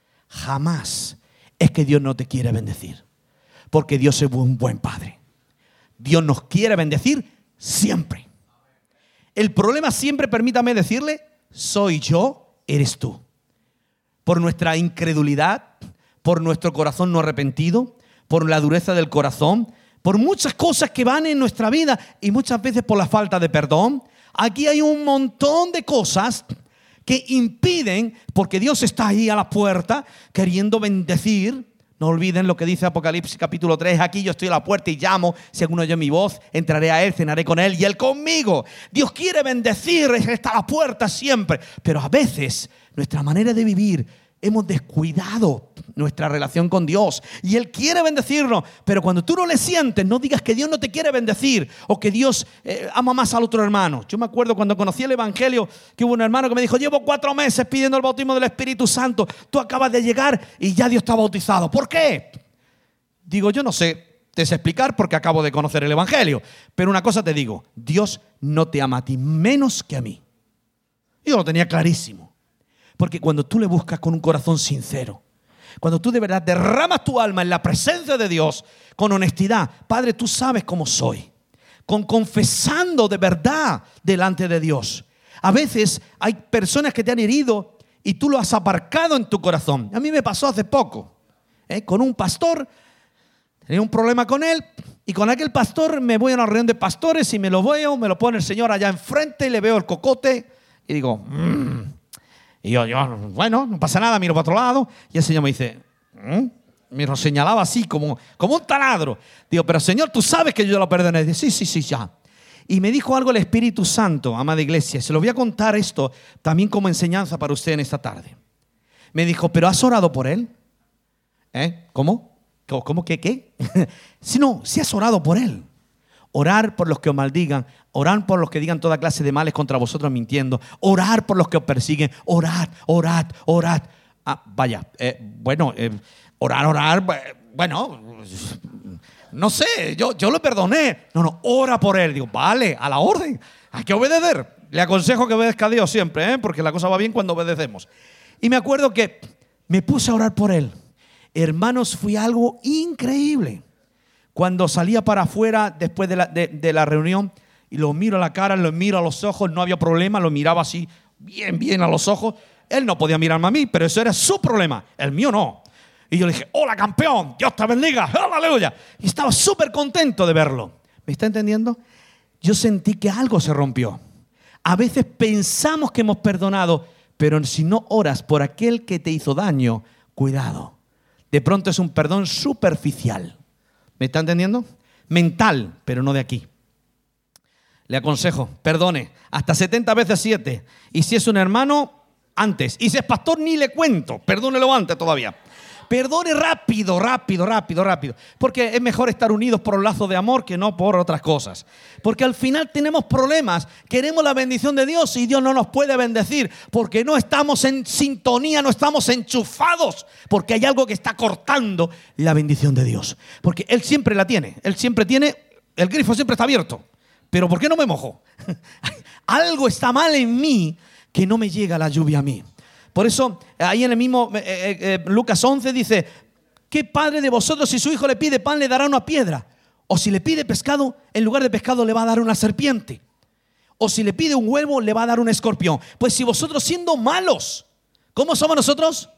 es que Dios no te quiere bendecir. Porque Dios es un buen Padre. Dios nos quiere bendecir siempre. El problema siempre, permítame decirle, soy yo, eres tú. Por nuestra incredulidad, por nuestro corazón no arrepentido, por la dureza del corazón, por muchas cosas que van en nuestra vida y muchas veces por la falta de perdón. Aquí hay un montón de cosas que impiden, porque Dios está ahí a la puerta queriendo bendecir. No olviden lo que dice Apocalipsis capítulo 3. Aquí yo estoy a la puerta y llamo. Si alguno oye mi voz, entraré a él, cenaré con él y él conmigo. Dios quiere bendecir, está a la puerta siempre. Pero a veces nuestra manera de vivir, hemos descuidado nuestra relación con Dios. Y Él quiere bendecirnos. Pero cuando tú no le sientes, no digas que Dios no te quiere bendecir o que Dios ama más al otro hermano. Yo me acuerdo cuando conocí el Evangelio que hubo un hermano que me dijo, llevo 4 meses pidiendo el bautismo del Espíritu Santo. Tú acabas de llegar y ya Dios está bautizado. ¿Por qué? Digo, yo no sé te sé explicar porque acabo de conocer el Evangelio. Pero una cosa te digo, Dios no te ama a ti menos que a mí. Yo lo tenía clarísimo. Porque cuando tú le buscas con un corazón sincero, cuando tú de verdad derramas tu alma en la presencia de Dios con honestidad, Padre, tú sabes cómo soy, confesando de verdad delante de Dios. A veces hay personas que te han herido y tú lo has aparcado en tu corazón. A mí me pasó hace poco, con un pastor, tenía un problema con él y con aquel pastor me voy a una reunión de pastores y me lo pone el Señor allá enfrente y le veo el cocote y digo, Y yo, bueno, no pasa nada, miro para otro lado. Y el Señor me dice, me lo señalaba así, como un taladro. Digo, pero Señor, tú sabes que yo lo perdoné. Dice, sí, ya. Y me dijo algo el Espíritu Santo, amada iglesia. Se lo voy a contar esto también como enseñanza para usted en esta tarde. Me dijo, ¿pero has orado por él? ¿Cómo? ¿Cómo que qué? Sino, si has orado por él. Orar por los que os maldigan, orar por los que digan toda clase de males contra vosotros mintiendo, orar por los que os persiguen, orad. Orar, bueno, no sé, yo lo perdoné. No, ora por él. Digo, vale, a la orden, hay que obedecer. Le aconsejo que obedezca a Dios siempre, porque la cosa va bien cuando obedecemos. Y me acuerdo que me puse a orar por él. Hermanos, fue algo increíble. Cuando salía para afuera después de la reunión y lo miro a la cara, lo miro a los ojos, no había problema, lo miraba así bien a los ojos. Él no podía mirarme a mí, pero eso era su problema, el mío no. Y yo le dije, hola campeón, Dios te bendiga, aleluya. Y estaba súper contento de verlo. ¿Me está entendiendo? Yo sentí que algo se rompió. A veces pensamos que hemos perdonado, pero si no oras por aquel que te hizo daño, cuidado. De pronto es un perdón superficial. ¿Me está entendiendo? Mental, pero no de aquí. Le aconsejo, perdone hasta 70 veces 7. Y si es un hermano, antes. Y si es pastor, ni le cuento. Perdónelo antes todavía. Perdone rápido. Porque es mejor estar unidos por un lazo de amor que no por otras cosas. Porque al final tenemos problemas. Queremos la bendición de Dios y Dios no nos puede bendecir. Porque no estamos en sintonía, no estamos enchufados. Porque hay algo que está cortando la bendición de Dios. Porque Él siempre la tiene. Él siempre tiene, el grifo siempre está abierto. Pero ¿por qué no me mojo? Algo está mal en mí que no me llega la lluvia a mí. Por eso, ahí en el mismo Lucas 11 dice, ¿qué padre de vosotros si su hijo le pide pan le dará una piedra? O si le pide pescado, en lugar de pescado le va a dar una serpiente. O si le pide un huevo, le va a dar un escorpión. Pues si vosotros siendo malos, ¿cómo somos nosotros?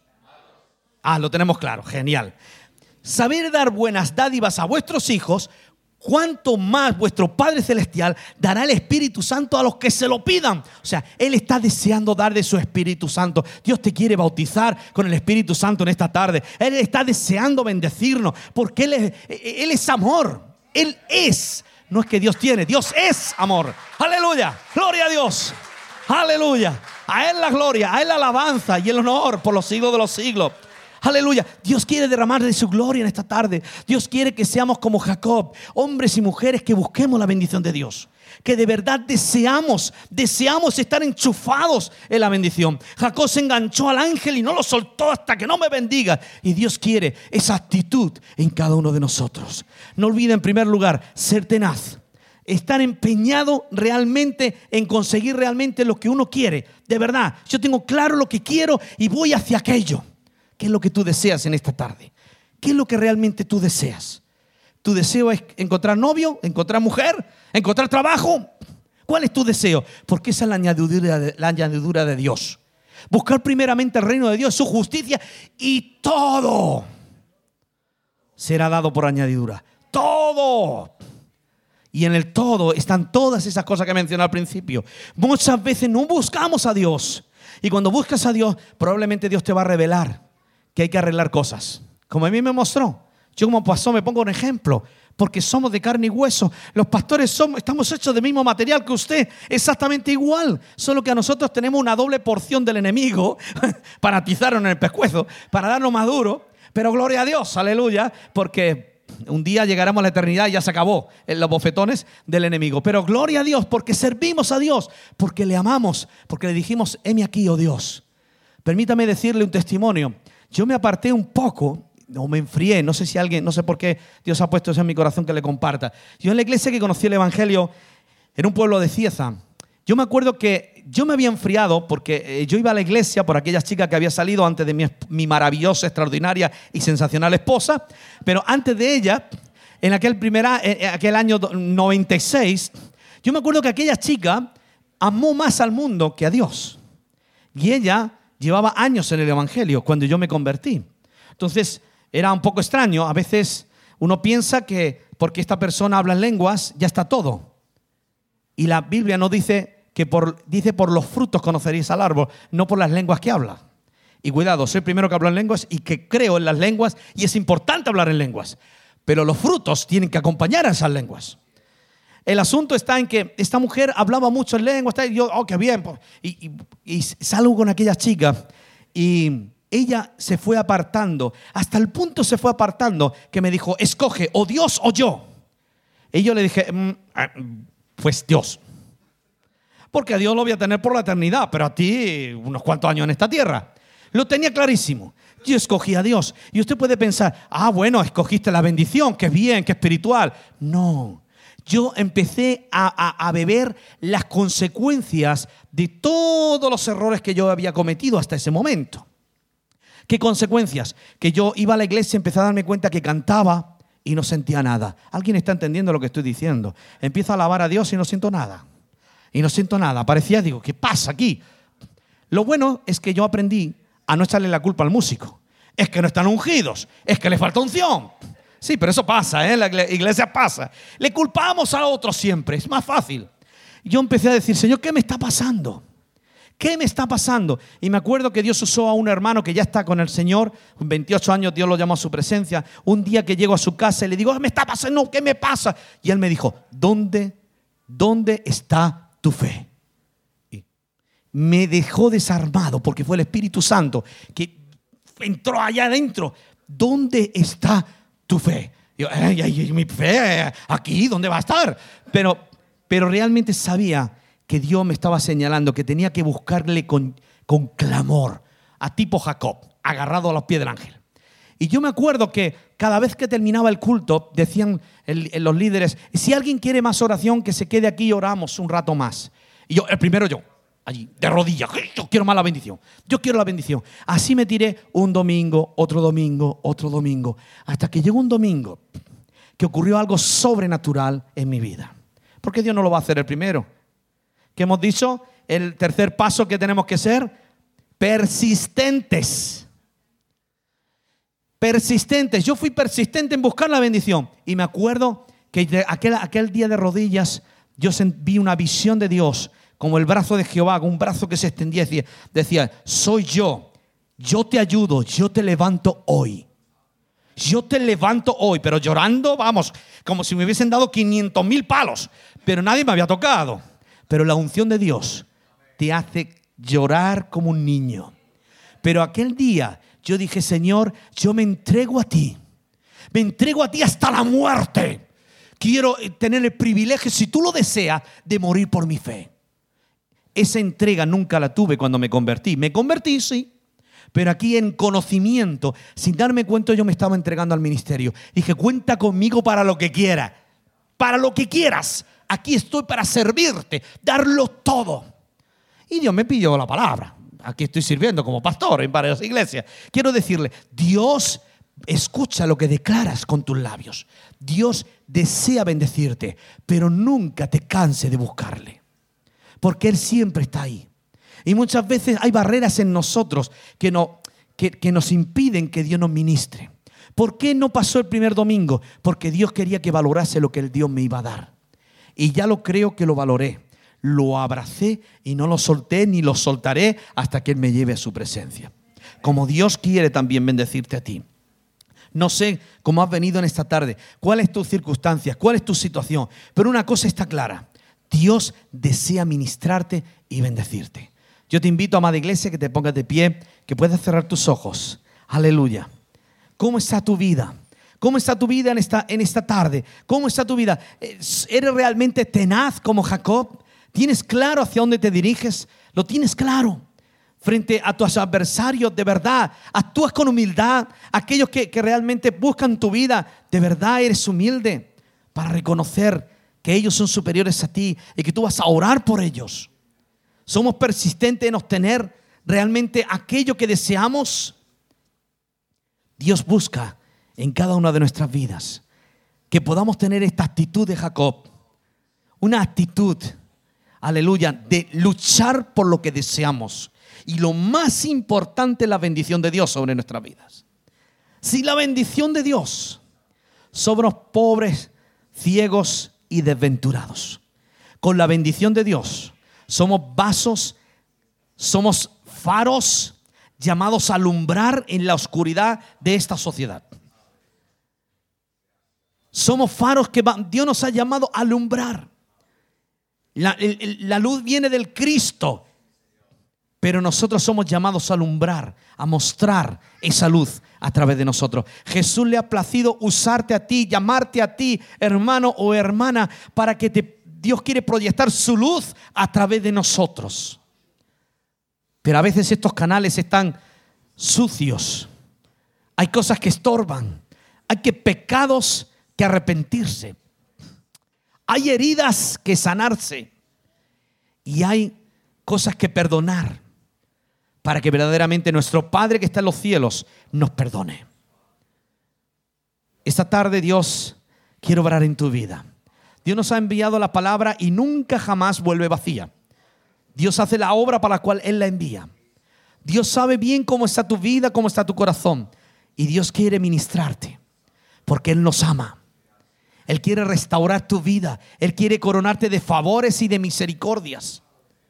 Lo tenemos claro, genial. Saber dar buenas dádivas a vuestros hijos, cuánto más vuestro Padre Celestial dará el Espíritu Santo a los que se lo pidan. O sea, Él está deseando dar de su Espíritu Santo. Dios te quiere bautizar con el Espíritu Santo en esta tarde. Él está deseando bendecirnos porque Él es amor. Él es. No es que Dios tiene, Dios es amor. Aleluya, gloria a Dios. Aleluya, a Él la gloria, a Él la alabanza y el honor por los siglos de los siglos. Aleluya, Dios quiere derramar de su gloria en esta tarde. Dios quiere que seamos como Jacob, hombres y mujeres que busquemos la bendición de Dios, que de verdad deseamos estar enchufados en la bendición. Jacob se enganchó al ángel y no lo soltó hasta que no me bendiga. Y Dios quiere esa actitud en cada uno de nosotros. No olvide en primer lugar ser tenaz, estar empeñado realmente en conseguir realmente lo que uno quiere. De verdad, yo tengo claro lo que quiero y voy hacia aquello. ¿Qué es lo que tú deseas en esta tarde? ¿Qué es lo que realmente tú deseas? ¿Tu deseo es encontrar novio, encontrar mujer, encontrar trabajo? ¿Cuál es tu deseo? Porque esa es la añadidura de Dios. Buscar primeramente el reino de Dios, su justicia, y todo será dado por añadidura. Todo. Y en el todo están todas esas cosas que mencioné al principio. Muchas veces no buscamos a Dios. Y cuando buscas a Dios, probablemente Dios te va a revelar que hay que arreglar cosas. Como a mí me mostró. Yo como pastor me pongo un ejemplo. Porque somos de carne y hueso. Los pastores estamos hechos del mismo material que usted. Exactamente igual. Solo que a nosotros tenemos una doble porción del enemigo para atizarnos en el pescuezo, para darnos más duro. Pero gloria a Dios, aleluya. Porque un día llegaremos a la eternidad y ya se acabó los bofetones del enemigo. Pero gloria a Dios porque servimos a Dios. Porque le amamos. Porque le dijimos, heme aquí, oh Dios. Permítame decirle un testimonio. Yo me aparté un poco, o me enfrié, no sé si alguien, no sé por qué Dios ha puesto eso en mi corazón que le comparta. Yo en la iglesia que conocí el evangelio, en un pueblo de Cieza, yo me acuerdo que yo me había enfriado porque yo iba a la iglesia por aquellas chicas que había salido antes de mi maravillosa, extraordinaria y sensacional esposa, pero antes de ella, en aquel año 96, yo me acuerdo que aquella chica amó más al mundo que a Dios. Y ella llevaba años en el evangelio cuando yo me convertí. Entonces era un poco extraño. A veces uno piensa que porque esta persona habla en lenguas ya está todo. Y la Biblia no dice dice por los frutos conoceréis al árbol, no por las lenguas que habla. Y cuidado, soy el primero que hablo en lenguas y que creo en las lenguas y es importante hablar en lenguas. Pero los frutos tienen que acompañar a esas lenguas. El asunto está en que esta mujer hablaba mucho en lengua. Y yo, qué bien. Y salgo con aquella chica y ella se fue apartando, hasta el punto se fue apartando que me dijo, escoge o Dios o yo. Y yo le dije, pues Dios. Porque a Dios lo voy a tener por la eternidad, pero a ti unos cuantos años en esta tierra. Lo tenía clarísimo. Yo escogí a Dios. Y usted puede pensar, bueno, escogiste la bendición, que es bien, que es espiritual. No. Yo empecé a beber las consecuencias de todos los errores que yo había cometido hasta ese momento. ¿Qué consecuencias? Que yo iba a la iglesia, empecé a darme cuenta que cantaba y no sentía nada. ¿Alguien está entendiendo lo que estoy diciendo? Empiezo a alabar a Dios y no siento nada. Y no siento nada. Parecía, digo, ¿qué pasa aquí? Lo bueno es que yo aprendí a no echarle la culpa al músico. Es que no están ungidos. Es que le falta unción. Sí, pero eso pasa, ¿eh? En la iglesia pasa. Le culpamos a otros siempre. Es más fácil. Yo empecé a decir, Señor, ¿qué me está pasando? ¿Qué me está pasando? Y me acuerdo que Dios usó a un hermano que ya está con el Señor. Con 28 años Dios lo llamó a su presencia. Un día que llego a su casa y le digo, me está pasando, ¿qué me pasa? Y él me dijo, ¿dónde está tu fe? Y me dejó desarmado porque fue el Espíritu Santo que entró allá adentro. ¿Dónde está tu fe? Y yo, mi fe aquí, ¿dónde va a estar? Pero realmente sabía que Dios me estaba señalando que tenía que buscarle con clamor, a tipo Jacob, agarrado a los pies del ángel. Y yo me acuerdo que cada vez que terminaba el culto, decían los líderes, si alguien quiere más oración, que se quede aquí y oramos un rato más. Y yo, el primero yo, allí, de rodillas, yo quiero más la bendición, yo quiero la bendición. Así me tiré un domingo, otro domingo, hasta que llegó un domingo que ocurrió algo sobrenatural en mi vida. Porque Dios no lo va a hacer el primero. ¿Qué hemos dicho? El tercer paso que tenemos que ser, persistentes. Persistentes. Yo fui persistente en buscar la bendición. Y me acuerdo que aquel día de rodillas, yo vi una visión de Dios, como el brazo de Jehová, un brazo que se extendía y decía, soy yo te ayudo, yo te levanto hoy. Yo te levanto hoy, pero llorando, vamos, como si me hubiesen dado 500,000 palos, pero nadie me había tocado. Pero la unción de Dios te hace llorar como un niño. Pero aquel día yo dije, Señor, yo me entrego a ti. Me entrego a ti hasta la muerte. Quiero tener el privilegio, si tú lo deseas, de morir por mi fe. Esa entrega nunca la tuve cuando me convertí. Me convertí, sí. Pero aquí en conocimiento, sin darme cuenta, yo me estaba entregando al ministerio. Dije, cuenta conmigo para lo que quieras. Para lo que quieras. Aquí estoy para servirte, darlo todo. Y Dios me pidió la palabra. Aquí estoy sirviendo como pastor en varias iglesias. Quiero decirle, Dios escucha lo que declaras con tus labios. Dios desea bendecirte, pero nunca te canses de buscarle. Porque Él siempre está ahí. Y muchas veces hay barreras en nosotros que nos impiden que Dios nos ministre. ¿Por qué no pasó el primer domingo? Porque Dios quería que valorase lo que el Dios me iba a dar. Y ya lo creo que lo valoré. Lo abracé y no lo solté ni lo soltaré hasta que Él me lleve a su presencia. Como Dios quiere también bendecirte a ti. No sé cómo has venido en esta tarde, cuál es tu circunstancia, cuál es tu situación. Pero una cosa está clara. Dios desea ministrarte y bendecirte. Yo te invito, amada iglesia, que te pongas de pie, que puedas cerrar tus ojos. Aleluya. ¿Cómo está tu vida? ¿Cómo está tu vida en esta tarde? ¿Cómo está tu vida? ¿Eres realmente tenaz como Jacob? ¿Tienes claro hacia dónde te diriges? ¿Lo tienes claro? Frente a tus adversarios, de verdad, actúas con humildad. Aquellos que realmente buscan tu vida, de verdad eres humilde para reconocer que ellos son superiores a ti y que tú vas a orar por ellos. Somos persistentes en obtener realmente aquello que deseamos. Dios busca en cada una de nuestras vidas que podamos tener esta actitud de Jacob. Una actitud, aleluya, de luchar por lo que deseamos. Y lo más importante es la bendición de Dios sobre nuestras vidas. Si la bendición de Dios sobre los pobres, ciegos y desventurados. Con la bendición de Dios somos vasos, somos faros llamados a alumbrar en la oscuridad de esta sociedad. Somos faros que Dios nos ha llamado a alumbrar. La luz viene del Cristo. Pero nosotros somos llamados a alumbrar, a mostrar esa luz a través de nosotros. Jesús le ha placido usarte a ti, llamarte a ti, hermano o hermana, para que Dios quiere proyectar su luz a través de nosotros. Pero a veces estos canales están sucios. Hay cosas que estorban. Hay pecados que arrepentirse. Hay heridas que sanarse. Y hay cosas que perdonar, para que verdaderamente nuestro Padre que está en los cielos nos perdone. Esta tarde Dios quiere obrar en tu vida. Dios nos ha enviado la palabra y nunca jamás vuelve vacía. Dios hace la obra para la cual Él la envía. Dios sabe bien cómo está tu vida, cómo está tu corazón. Y Dios quiere ministrarte porque Él nos ama. Él quiere restaurar tu vida. Él quiere coronarte de favores y de misericordias.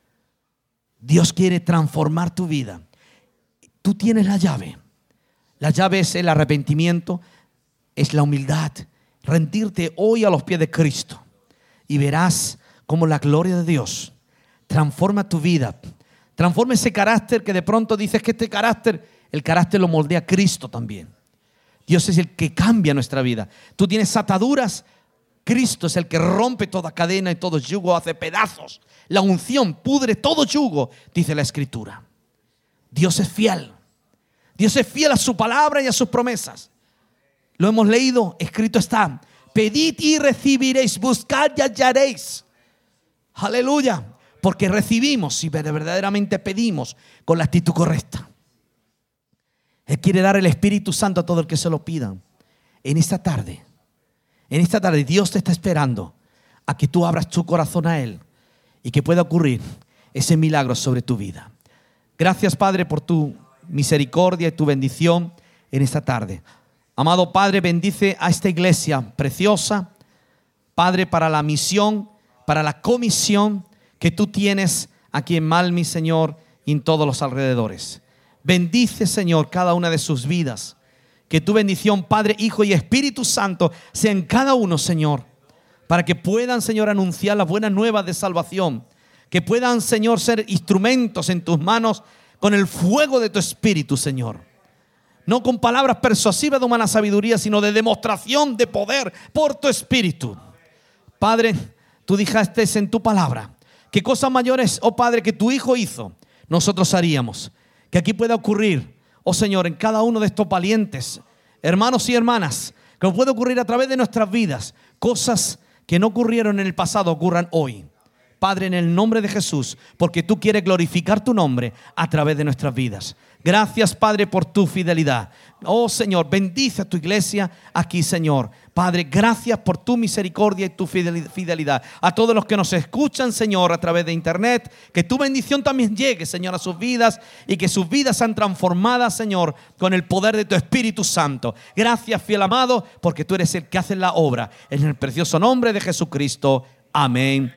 Dios quiere transformar tu vida. Tú tienes la llave. La llave es el arrepentimiento, es la humildad. Rendirte hoy a los pies de Cristo. Y verás cómo la gloria de Dios transforma tu vida. Transforma ese carácter que de pronto dices que este carácter, el carácter lo moldea Cristo también. Dios es el que cambia nuestra vida. Tú tienes ataduras. Cristo es el que rompe toda cadena y todo yugo, hace pedazos. La unción pudre todo yugo, dice la Escritura. Dios es fiel. Dios es fiel a su palabra y a sus promesas. Lo hemos leído, escrito está. Pedid y recibiréis, buscad y hallaréis. Aleluya. Porque recibimos si verdaderamente pedimos con la actitud correcta. Él quiere dar el Espíritu Santo a todo el que se lo pidan. En esta tarde Dios te está esperando a que tú abras tu corazón a Él y que pueda ocurrir ese milagro sobre tu vida. Gracias, Padre, por tu misericordia y tu bendición en esta tarde. Amado Padre, bendice a esta iglesia preciosa, Padre, para la misión, para la comisión que tú tienes aquí en Malmi, Señor, y en todos los alrededores. Bendice, Señor, cada una de sus vidas. Que tu bendición, Padre, Hijo y Espíritu Santo, sea en cada uno, Señor, para que puedan, Señor, anunciar las buenas nuevas de salvación. Que puedan, Señor, ser instrumentos en tus manos con el fuego de tu Espíritu, Señor. No con palabras persuasivas de humana sabiduría, sino de demostración de poder por tu Espíritu. Padre, tú dijiste en tu palabra que cosas mayores, oh Padre, que tu Hijo hizo, nosotros haríamos. Que aquí pueda ocurrir, oh Señor, en cada uno de estos valientes hermanos y hermanas, que puede ocurrir a través de nuestras vidas, cosas que no ocurrieron en el pasado ocurran hoy. Padre, en el nombre de Jesús, porque tú quieres glorificar tu nombre a través de nuestras vidas. Gracias, Padre, por tu fidelidad. Oh Señor, bendice a tu iglesia aquí, Señor. Padre, gracias por tu misericordia y tu fidelidad. A todos los que nos escuchan, Señor, a través de internet, que tu bendición también llegue, Señor, a sus vidas y que sus vidas sean transformadas, Señor, con el poder de tu Espíritu Santo. Gracias, fiel amado, porque tú eres el que hace la obra. En el precioso nombre de Jesucristo. Amén